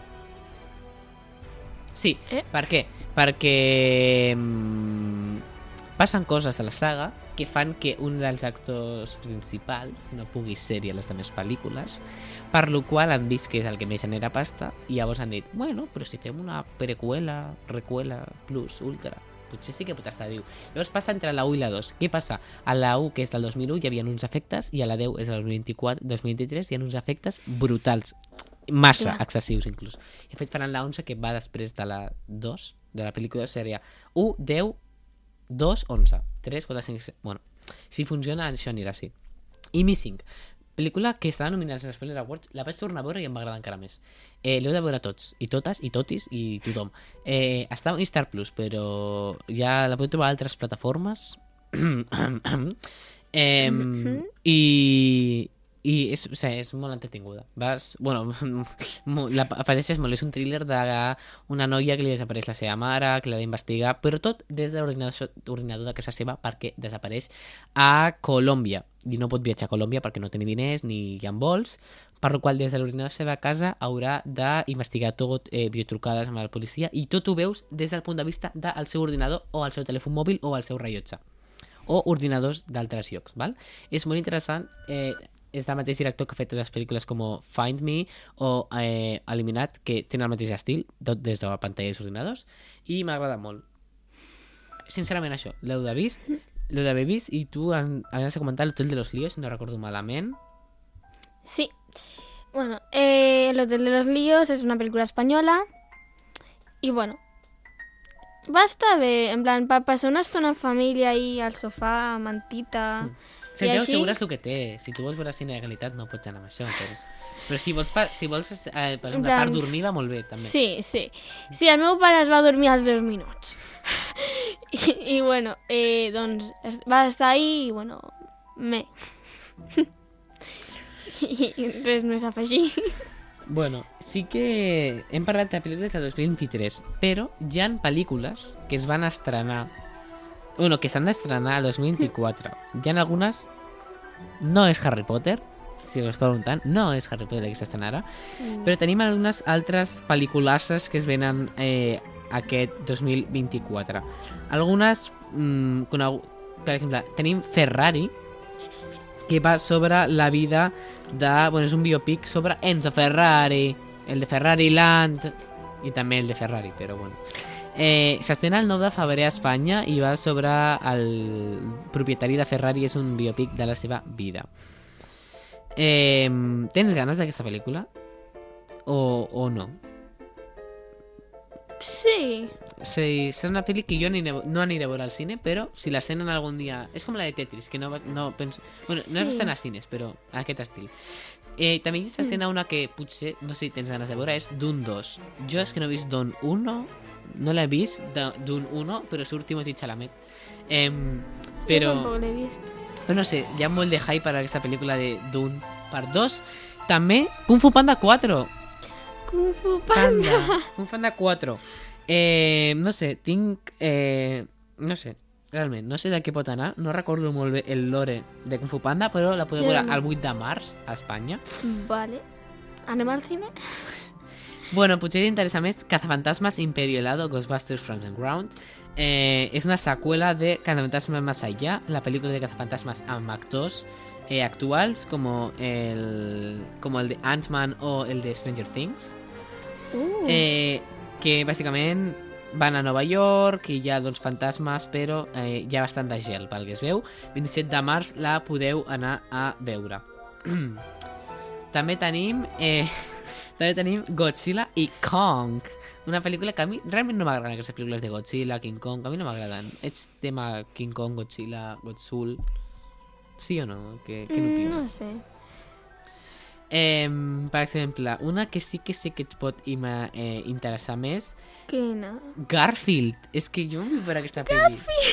Sí, Eh? per què? Perquè mm, passen coses a la saga que fan que un dels actors principals no pugui ser-hi a les altres pel·lícules, per lo qual han vist que és el que més genera pasta i llavors han dit, bueno, però si fem una prequela, recuela, plus, ultra, potser sí que pot estar viu. Llavors passa entre la u i la dos. Què passa? A la u, que és del dos mil u, hi havia uns efectes, i a la deu, és del dos mil vint-i-quatre, dos mil vint-i-tres, hi ha uns efectes brutals, massa Clar. excessius inclús. De fet, faran la onze, que va després de la dos, de la pel·lícula, seria u, deu, dos, onze, tres, quatre, cinc, set... Bueno, si funciona, això anirà així. I Missing, pel·lícula que estava nominada als Spoiler Awards, la vaig tornar a veure i em va agradar encara més. Eh, L'heu de veure tots, i totes, i totis, i tothom. Eh, està a Star Plus, però ja la podeu trobar a altres plataformes. eh, I... I és, o sigui, és molt entretinguda. Vas, bueno, la pateixes molt. És un thriller d'una noia que li desapareix la seva mare, que l'ha d'investigar, però tot des de l'ordinador de casa seva, perquè desapareix a Colòmbia. I no pot viatjar a Colòmbia perquè no té ni diners ni hi ha vols, per la qual des de l'ordinador de la seva casa haurà d'investigar tot, eh, videotrucades amb la policia, i tot ho veus des del punt de vista del seu ordinador o el seu telèfon mòbil o el seu rellotge o ordinadors d'altres llocs, val? És molt interessant. eh, és del mateix director que ha fet les pel·lícules com Find Me o eh, Eliminat, que tenen el mateix estil, tot des de la pantalla dels ordinadors, i m'agrada molt. Sincerament, això, l'heu de vist, l'heu d'haver vist, i tu anaves a comentar l'Hotel de los Líos, si no recordo malament. Sí. Bueno, eh, El Hotel de los Líos és una pel·lícula espanyola i, bueno, va estar bé, en plan, per passar una estona en família ahí al sofà, mantita... Mm. Santiago així... Segura és el que té. Si tu vols veure cine de qualitat no pots anar amb això, però, però si vols, pa... si vols eh, per exemple, plan... per dormir va molt bé, també. Sí, sí. Sí, el meu pare es va dormir als dos minuts. I, i bueno, eh, doncs es- va estar ahí i, bueno, me. I, i res més a afegir. Bueno, sí que hem parlat de pel·lícules de dos mil vint-i-tres, però hi ha pel·lícules que es van estrenar, bueno, que s'han d'estrenar el dos mil vint-i-quatre. Hi ha algunes... No és Harry Potter, si us preguntant, no és Harry Potter que s'estrenarà, però tenim algunes altres pel·lículasses que es venen eh, aquest dos mil vint-i-quatre. Algunes, mm, conegu... per exemple, tenim Ferrari, que va sobre la vida de... Bueno, és un biopic sobre Enzo Ferrari, el de Ferrari Land, i també el de Ferrari, però bueno. Eh, S'estrena el nou de febrer a Espanya i va sobre el propietari de Ferrari, és un biopic de la seva vida. Eh, tens ganes d'aquesta pel·lícula? O, o no? Sí. Sí, és una pel·li que jo aniré, no aniré a veure al cine, però si l'estrenen algun dia... És com la de Tetris, que no, va- no penso... Bueno, no Sí. és estrenar a cines, però aquest estil. Eh, també s'estrena una que potser, no sé si tens ganes de veure, és Dune dos. Jo és que no he vist Dune uno, no l'he vist, de Dune uno, però surt Timothée Chalamet. Eh, Jo però, tampoc l'he vist. però no sé, hi ha molt de hype per aquesta pel·lícula de Dune per dos. També Kung Fu Panda quatre. Kung Fu Panda. Panda. Kung Fu Panda quatre. Eh, no sé, tinc... Eh, no sé, realment, no sé de què pot anar. No recordo molt bé el lore de Kung Fu Panda, però la podeu Jo veure no. el vuit de març a Espanya. Vale. Anem al cine? Bueno, potser t'interessa més Cazafantasmas Imperio Helado, Ghostbusters Frozen Ground. Eh, és una seqüela de Cazafantasmas Más Allá, la pel·lícula de Cazafantasmas amb actors eh, actuals, com el, com el de Ant-Man o el de Stranger Things. Uh. Eh, que bàsicament van a Nova York i hi ha doncs fantasmes, però eh, hi ha bastant de gel, pel que es veu. vint-i-set de març la podeu anar a veure. També tenim eh, també tenim Godzilla i Kong, una pel·lícula que a mi realment no m'agraden aquestes pel·lícules de Godzilla, King Kong, a mi no m'agraden. Ets tema King Kong, Godzilla, Godzul, sí o no? Què, què n'opines? Mm, no sé. Eh, per exemple, una que sí que sé que et pot ima, eh, interessar més, Quina? Garfield. És que jo em vull veure aquesta pel·li.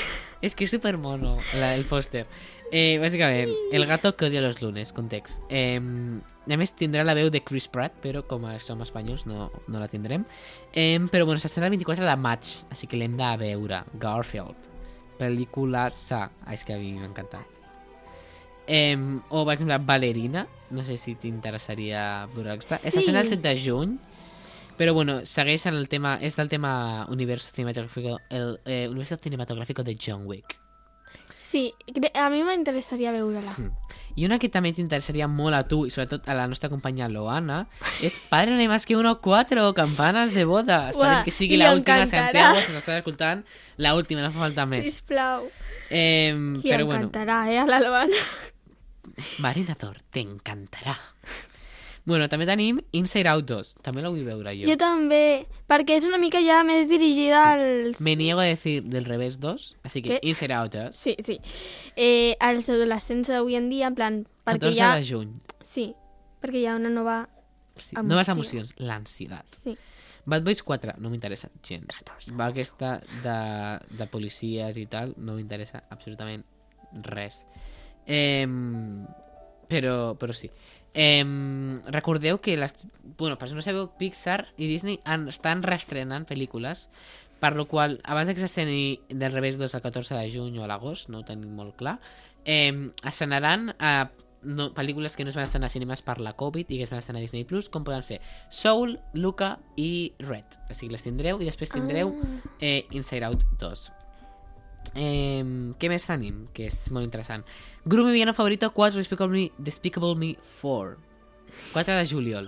És que és super mono la, el pòster. Eh, bàsicament, sí. El gato que odia los lunes, context. Eh, a més, tindrà la veu de Chris Pratt, però com som espanyols no, no la tindrem. Eh, però bueno, s'estrena el vint-i-quatre de maig, així que l'hem de veure. Garfield. Pel·lícula sa. Ah, és que a mi m'encanta. Eh, o, per exemple, Ballerina. No sé si t'interessaria veure aquesta. Sí. S'estrena el set de juny. Però bueno, segueix en el tema, és del tema universo cinematográfico, el eh, universo cinematográfico de John Wick. Sí, a mi m'interessaria veure-la. Mm. I una que també t'interessaria molt a tu, i sobretot a la nostra companya Loana, és Padre no hay más que uno cuatro, campanes de boda. Esperem que sigui l'última, Santiago, si m'estàs escoltant, l'última, no fa falta més. Sisplau. Eh, I però encantarà, bueno. eh, a la Loana. Marinador, t'encantarà. Bueno, també tenim Inside Out dos. També la vull veure jo. Jo també, perquè és una mica ja més dirigida als... Me niego a decir del revés dos, así que ¿Qué? Inside Out dos. Sí, sí. Eh, als adolescents d'avui en dia, en plan... Perquè catorze ja... de juny. Sí, perquè hi ha una nova sí, emoció. Noves emocions, l'ansietat. Sí. Bad Boys quatre no m'interessa gens. Va aquesta de, de policies i tal, no m'interessa absolutament res. Eh, però, però sí. Eh, recordeu que les, bueno, per si no sabeu, Pixar i Disney han, estan reestrenant pel·lícules, per lo qual abans que s'estreni del revés dos al catorze de juny o a l'agost, no ho tenim molt clar, eh, estrenaran a no, pel·lícules que no es van estrenar a cinemes per la Covid i que es van estrenar a Disney Plus, com poden ser Soul, Luca i Red. O sigui, les tindreu i després tindreu eh, Inside Out dos. Eh, què més tenim? Que és molt interessant. Grup mi villano favorito quatre, Despicable Me, Despicable Me quatre. quatre de juliol.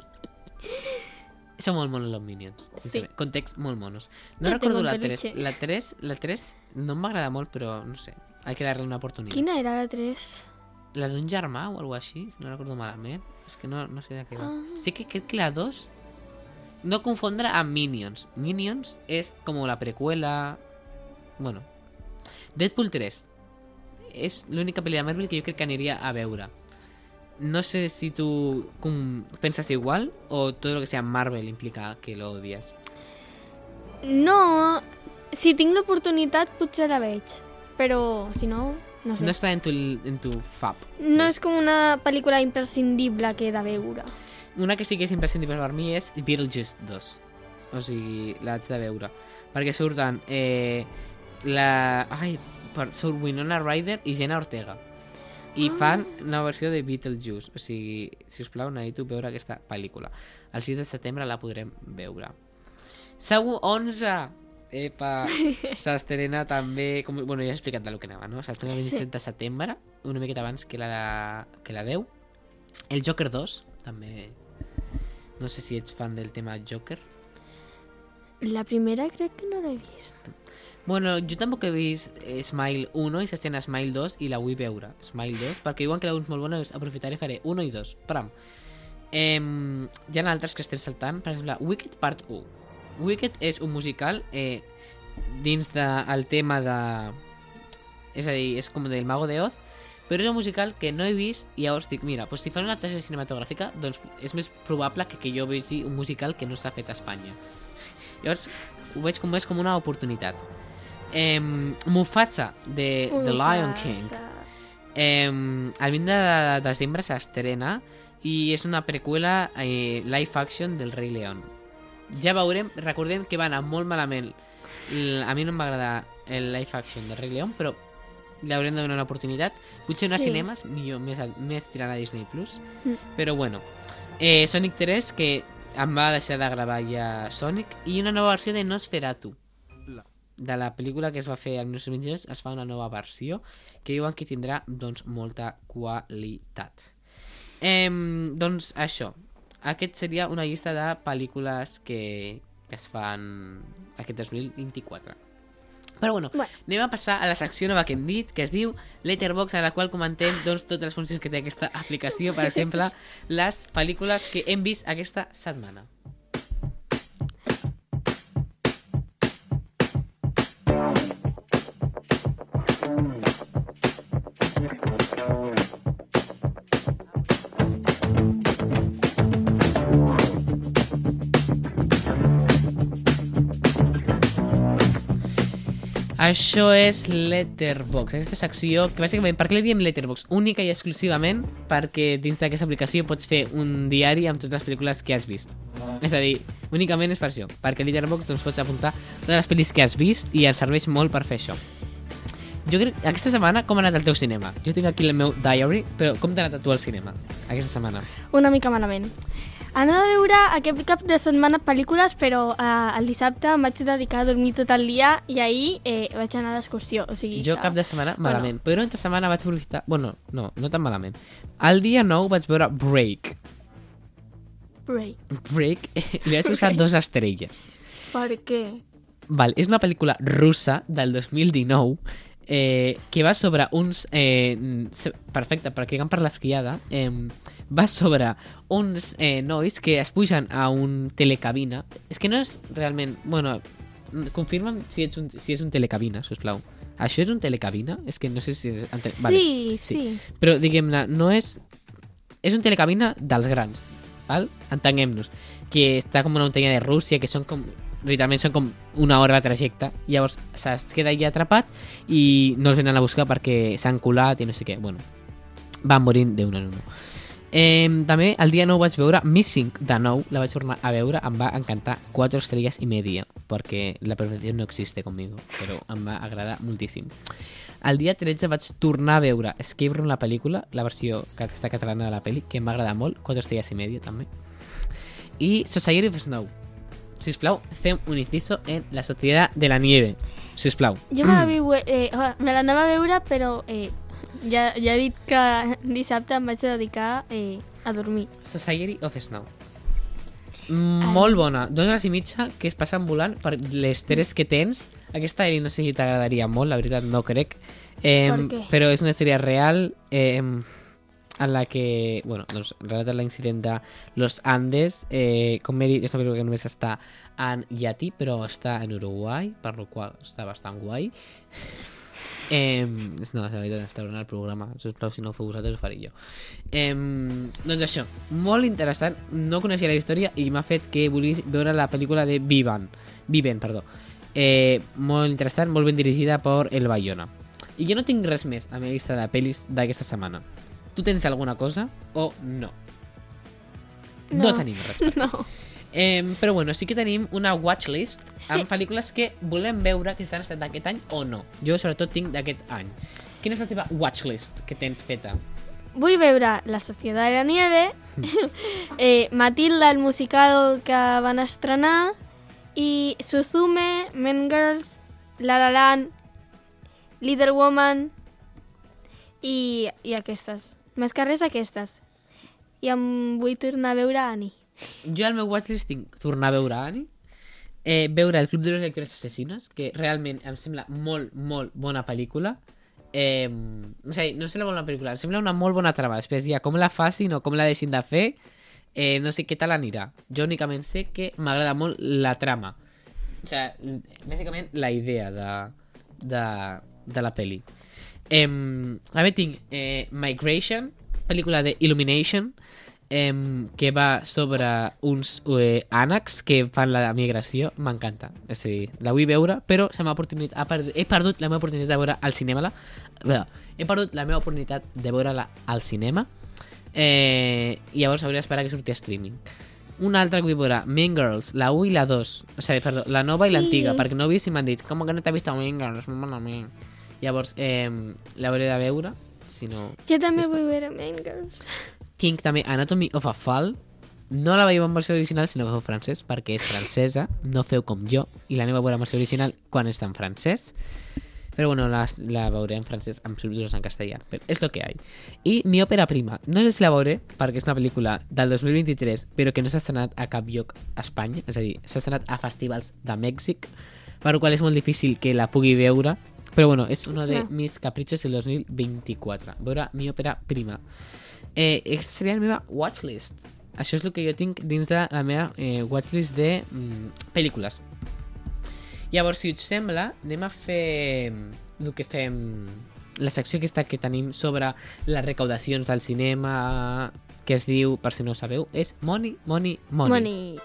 Són molt monos los Minions. Sí. Context molt monos. No Jo recordo tengo un la tres. peluche. La tres, la tres no m'agrada molt, però no sé. Hay que darle una oportunitat. Quina era la tres? La d'un germà o algo així, si no recordo malament. És que no, no sé de què va. Ah. Sí que crec que la dos... No confondre amb Minions. Minions és com la precuela... Bueno... Deadpool tres és l'única pel·li de Marvel que jo crec que aniria a veure. No sé si tu com, penses igual o tot el que sea Marvel implica que lo odies. No, si tinc l'oportunitat potser la veig, però si no, no sé. No està en tu, en tu fab. No és com una pel·lícula imprescindible que he de veure. Una que sí que és imprescindible per mi és Beetlejuice dos. O sigui, l'haig de veure. Perquè surten... Eh, la... Ai, per, surt Winona Ryder i Jenna Ortega. I ah. fan una versió de Beetlejuice. O sigui, si us plau, necessito veure aquesta pel·lícula. El sis de setembre la podrem veure. Saw onze! Epa! S'estrena també... Com, bueno, ja he explicat de lo que anava, no? S'estrena el vint-i-set de setembre, una miqueta abans que la, de, que la deu. El Joker dos, també... No sé si ets fan del tema Joker. La primera crec que no l'he vist. Bueno, jo tampoc he vist Smile uno i s'estrena Smile dos i la vull veure. Smile dos, perquè diuen que la és molt bona, aprofitaré i faré uno i dos. Pram. Eh, hi ha altres que estem saltant. Per exemple, Wicked Part u. Wicked és un musical eh, dins del de, tema de... És a dir, és com del Mago de Oz, però és un musical que no he vist i llavors dic, mira, pues si fan una adaptació cinematogràfica, doncs és més probable que, que jo vegi un musical que no s'ha fet a Espanya. Llavors ho veig com, és com una oportunitat. Eh, Mufasa de The Lion King eh, el vint de desembre s'estrena i és una preqüela eh, live action del Rei León. Ja veurem, recordem que va anar molt malament. A mi no em va agradar el live action del Rei León, però li haurem de donar una oportunitat. Potser no a Sí. cinemes, millor, més, a, més tirant a Disney Plus. Mm. Però bueno, eh, Sonic tres, que em va deixar de gravar ja Sonic, i una nova versió de Nosferatu. De la pel·lícula que es va fer el dinou vint-i-dos es fa una nova versió que diuen que tindrà doncs molta qualitat. Eh, doncs això, aquest seria una llista de pel·lícules que, que es fan aquest dos mil vint-i-quatre. Però bueno, Bueno. anem a passar a la secció nova que hem dit, que es diu Letterboxd, a la qual comentem doncs, totes les funcions que té aquesta aplicació, per exemple, les pel·lícules que hem vist aquesta setmana. Això és Letterboxd, aquesta secció que bàsicament, per què li diem Letterboxd? Única i exclusivament perquè dins d'aquesta aplicació pots fer un diari amb totes les pel·lícules que has vist. És a dir, únicament és per això, perquè a Letterboxd doncs, pots apuntar totes les pel·lis que has vist i ens serveix molt per fer això. Jo crec que aquesta setmana com ha anat el teu cinema? Jo tinc aquí el meu diary, però com t'ha anat a tu al cinema aquesta setmana? Una mica malament. Anava a veure aquest cap de setmana pel·lícules, però eh, el dissabte em vaig dedicar a dormir tot el dia i ahir eh, vaig anar d'excursió. O sigui Jo que... cap de setmana malament, bueno. Però entre setmana vaig aprofitar... Bueno, no, no tan malament. El dia nou vaig veure Break. Break. Break, li vaig posar dos estrelles. Per què? Val, és una pel·lícula russa del dos mil dinou eh, que va sobre uns... Eh, perfecte, perquè han per l'esquiada. Eh, va sobre uns eh, nois que es pugen a un telecabina. És que no és realment... Bueno, confirma'm si, ets un, si és un telecabina, sisplau. Això és un telecabina? És que no sé si... És... Sí, vale, sí, sí. Però, diguem-ne, no és... És un telecabina dels grans, val? Entenguem-nos. Que està com una muntanya de Rússia, que són com... Literalment són com una hora de trajecte. Llavors es queda allà atrapat i no els venen a buscar perquè s'han colat i no sé què. Bueno, van morint d'un en un. Eh, també el dia nou vaig veure Missing de nou, la vaig tornar a veure, em va encantar quatre estrelles i media, perquè la perfecció no existe conmigo, però em va agradar moltíssim. El dia tretze vaig tornar a veure Escape Room, la pel·lícula, la versió que està catalana de la pel·li, que em va agradar molt, quatre estrelles i media també. I Society of Snow. Sisplau, fem un inciso en La Sociedad de la Nieve. Sisplau. Jo me la, viu, eh, me l'anava a veure, però eh, ja, ja he dit que dissabte em vaig dedicar eh, a dormir. Society of Snow. Mm, molt bona. Dues hores i mitja que es passen volant per les teres que tens. Aquesta no sé si t'agradaria molt, la veritat no crec. Eh, Per què? però és una història real eh, en la que, bueno, doncs relata l'incident de Los Andes. Eh, com he dit, és una pel·lícula que només està en llatí, però està en Uruguai, per lo qual està bastant guai. Eh, no, la veritat, està donant el programa. Sisplau, si no ho feu vosaltres, ho faré jo. Eh, doncs això, molt interessant. No coneixia la història i m'ha fet que vulgui veure la pel·lícula de Vivan. Viven, perdó. Eh, molt interessant, molt ben dirigida per El Bayona. I jo no tinc res més a la meva llista de pel·lis d'aquesta setmana. Tu tens alguna cosa o no? No, no tenim res. No. Eh, però bueno, sí que tenim una watchlist Sí. amb pel·lícules que volem veure que s'han estat d'aquest any o no. Jo sobretot tinc d'aquest any. Quina és la teva watchlist que tens feta? Vull veure La Sociedad de la Nieve, eh, Matilda, el musical que van estrenar, i Suzume, Mean Girls, La La Land, Little Woman i, i aquestes. Més que res aquestes. I em vull tornar a veure Annie. Jo al meu watchlist tinc tornar a veure Annie, eh, veure El Club de les Lectores Assassines, que realment em sembla molt, molt bona pel·lícula. Eh, no sé, no em sembla molt bona pel·lícula, em sembla una molt bona trama. Després ja, com la facin o com la deixin de fer, eh, no sé què tal anirà. Jo únicament sé que m'agrada molt la trama. O sigui, bàsicament la idea de, de, de la pel·li. Eh, també tinc eh, Migration, pel·lícula de Illumination, eh, que va sobre uns eh, ànecs que fan la migració. M'encanta, és a dir, la vull veure, però se m'ha oportunitat, he, perdut, he perdut la meva oportunitat de veure al cinema la, bé, he perdut la meva oportunitat de veure-la al cinema, eh, i llavors hauria d'esperar que surti a streaming. Una altra que vull veure, Mean Girls, la u i la dos, o sigui, perdó, la nova i Sí. l'antiga, perquè no he vist i m'han dit, com que no t'he vist a Mean Girls? Malament. Llavors, eh, l'hauré de veure, si no... Jo també Vista. vull veure Mean Girls. Tinc també Anatomy of a Fall. No la veiem en versió original, sinó que feu francès, perquè és francesa, no feu com jo, i la meva veure en versió original quan està en francès. Però bueno, la, la veuré en francès amb subtítols en castellà. Però és lo que hay. I mi òpera prima, no sé si la veuré, perquè és una pel·lícula del dos mil vint-i-tres, però que no s'ha estrenat a cap lloc a Espanya, és a dir, s'ha estrenat a festivals de Mèxic, per qual és molt difícil que la pugui veure. Però bueno, és uno de Ah. mis caprichos del dos mil vint-i-quatre. Veure mi òpera prima. Eh, aquesta seria la meva watchlist. Això és el que jo tinc dins de la meva eh, watchlist de mm, pel·lícules. Llavors, si us sembla, anem a fer el que fem, la secció aquesta que tenim sobre les recaudacions del cinema, que es diu, per si no ho sabeu, és Money, Money, Money. Money.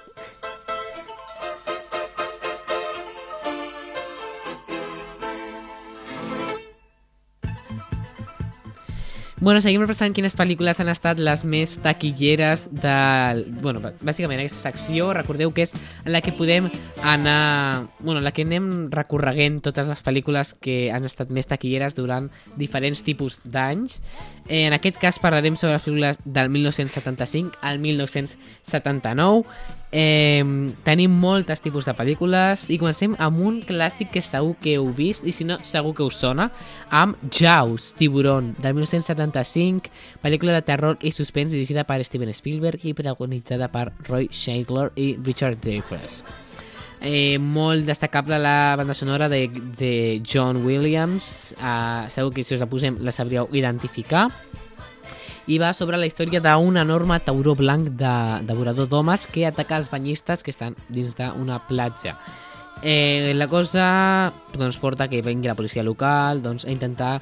Bueno, seguim repassant quines pel·lícules han estat les més taquilleres del... Bueno, bàsicament aquesta secció, recordeu que és en la que podem anar... Bueno, en la que anem recorreguent totes les pel·lícules que han estat més taquilleres durant diferents tipus d'anys. Eh, en aquest cas parlarem sobre les pel·lícules del mil nou-cents setanta-cinc al mil nou-cents setanta-nou. Eh, tenim moltes tipus de pel·lícules i comencem amb un clàssic que segur que heu vist i si no segur que us sona, amb Jaws, Tiburón, del mil nou-cents setanta-cinc, pel·lícula de terror i suspens dirigida per Steven Spielberg i protagonitzada per Roy Scheidler i Richard Dreyfuss. Eh, molt destacable la banda sonora de, de John Williams, eh, segur que si us la posem la sabríeu identificar, i va sobre la història d'un enorme tauró blanc de devorador d'homes que ataca els banyistes que estan dins d'una platja. Eh, la cosa doncs, porta que vengui la policia local doncs, a intentar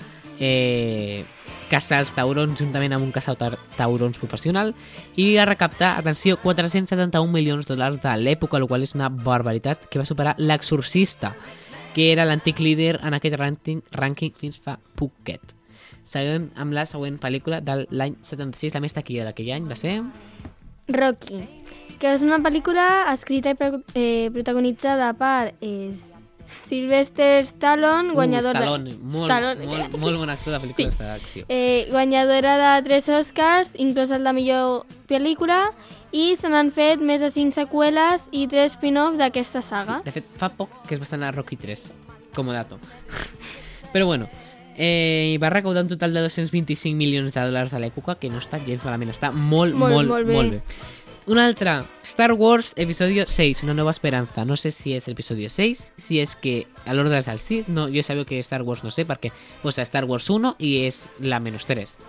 eh, caçar els taurons juntament amb un caçador taurons professional i a recaptar, atenció, quatre-cents setanta-un milions de dòlars de l'època, el qual és una barbaritat que va superar l'Exorcista, que era l'antic líder en aquest rànquing, rànquing fins fa poquet. Seguim amb la següent pel·lícula de l'any setanta-sis, la més taquilla d'aquell any va ser... Rocky, que és una pel·lícula escrita i pro- eh, protagonitzada per eh, Sylvester Stallone, guanyador uh, Stallone, de... molt, Stallone, molt, molt bon actor de pel·lícules Sí. d'acció. Eh, guanyadora de tres Oscars, inclosa la millor pel·lícula, i se n'han fet més de cinc seqüeles i tres spin-offs d'aquesta saga. Sí, de fet, fa poc que es va estrenar Rocky tres, com a dato. Però bueno, eh, va recaudar un total de dos-cents vint-i-cinc milions de dòlars a l'època, que no està gens malament, està molt, Molt, molt, molt bé. molt bé. Una altra, Star Wars Episodio seis, Una nueva esperanza. No sé si és el episodio seis, si és que l'ordre és el sis. No, jo sabia que Star Wars no sé, perquè posa Star Wars uno i és la menos tres.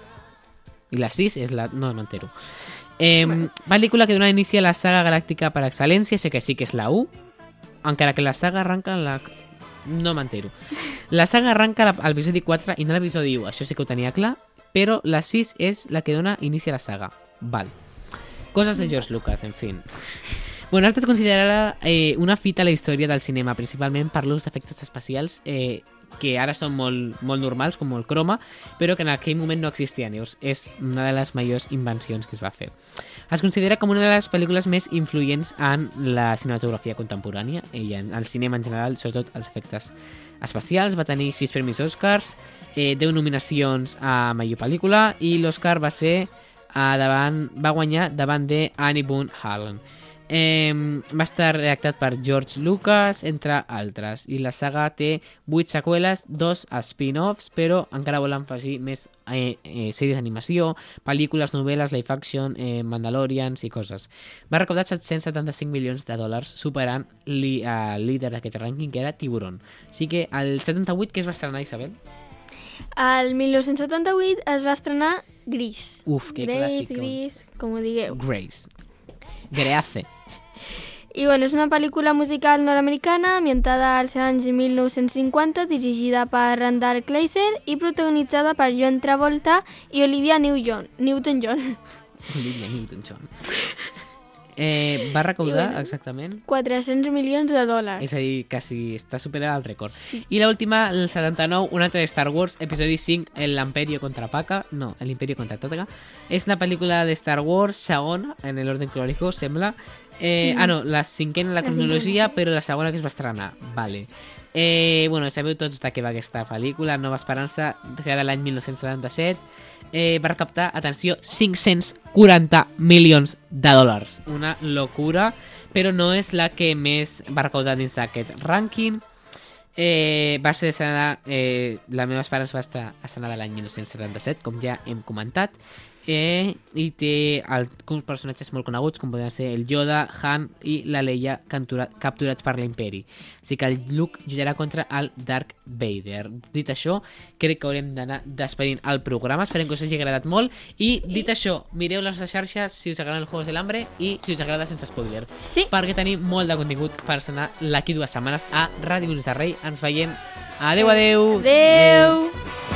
I la sis és la... No, no entero. Eh, bueno. Pel·lícula que dona inici a la saga galàctica per excel·lència, sé que sí que és la u, encara que la saga arranca en la... No m'entero. La saga arranca al episodi quatre i no a l'episodi u, això sí que ho tenia clar, però la sis és la que dona inici a la saga. Val. Coses de George Lucas, en fin. Bueno, ha estat considerada eh, una fita a la història del cinema, principalment per l'ús d'efectes especials eh, que ara són molt, molt normals, com el croma, però que en aquell moment no existien. Llavors, és una de les majors invencions que es va fer. Es considera com una de les pel·lícules més influents en la cinematografia contemporània i en el cinema en general, sobretot els efectes especials. Va tenir sis premis Oscars, eh, deu nominacions a millor pel·lícula i l'Oscar va ser a davant, va guanyar davant de Annie Boone Harlan. Eh, va estar redactat per George Lucas, entre altres, i la saga té vuit seqüeles, dos spin-offs, però encara volen afegir més eh, eh, sèries d'animació, pel·lícules, novel·les, live action, eh, Mandalorians i coses. Va recaudar set-cents setanta-cinc milions de dòlars, superant li, eh, el líder d'aquest rànquing, que era Tiburón. Així que el setanta-vuit, què es va estrenar, Isabel? El mil nou-cents setanta-vuit es va estrenar Gris. Uf, que Grace, clàssic. Gris, com ho digueu. Grace. Grace. I bueno, és una pel·lícula musical nord-americana ambientada als anys mil nou-cents cinquanta, dirigida per Randall Kleiser i protagonitzada per John Travolta i Olivia Newton-John. Newton-John. Olivia Newton-John. Eh, va recaudar, bueno, exactament, quatre-cents milions de dòlars. és a dir, quasi està superant el rècord. Sí. I l'última, el setanta-nou, una altra de Star Wars, episodi cinc, l'Imperio contra Paca, no, l'Imperio contra Tataca. És una pel·lícula de Star Wars, segona, en l'ordre cronològic, sembla. Eh, mm. Ah, no, la cinquena en la, la cronologia, cinquena. Però la segona que es va estrenar. Vale. Eh, bueno, sabeu tots de què va aquesta pel·lícula, Nova Esperança, creada l'any mil nou-cents setanta-set. Eh, va recaptar, atenció, cinc-cents quaranta milions de dòlars. Una locura, però no és la que més va recaudar dins d'aquest rànquing. Eh, va ser estrenada, eh, la meva esperança va estar estrenada l'any mil nou-cents setanta-set, com ja hem comentat. Eh, i té alguns personatges molt coneguts com poden ser el Yoda, Han i la Leia capturats per l'Imperi, així que el Luke lluitarà contra el Darth Vader. Dit això, crec que haurem d'anar despedint el programa, esperem que us hagi agradat molt i dit això, mireu les xarxes si us agraden els Juegos del Hambre i si us agrada sense spoiler, sí, perquè tenim molt de contingut per estrenar d'aquí dues setmanes a Ràdio Ulls de Rei. Ens veiem, adeu, adeu, adeu.